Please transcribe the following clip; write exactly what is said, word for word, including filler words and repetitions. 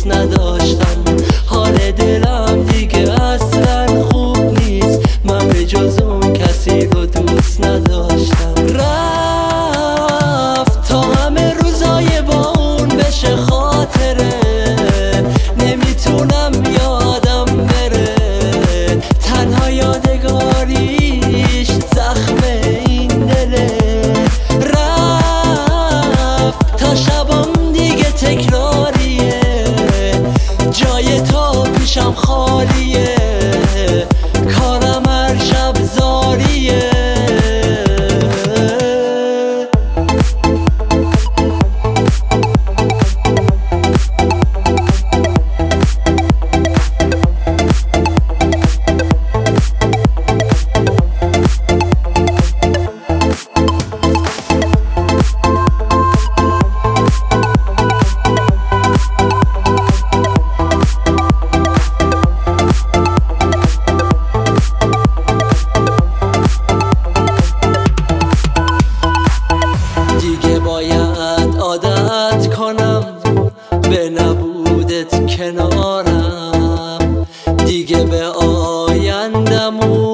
دوست نداشتم. حال دلم دیگه اصلا خوب نیست، من به جز اون کسی رو دوست نداشتم. رفت تا همه روزای با اون بشه خاطره، نمیتونم یادم بره، تنها یادگاریش زخم این دله. رفت تا شبم دیگه تکراریه، جای تو پیشم خالیه، کارم هر شب زاریه. دیگه باید عادت کنم به نبودت کنارم، دیگه به آیندم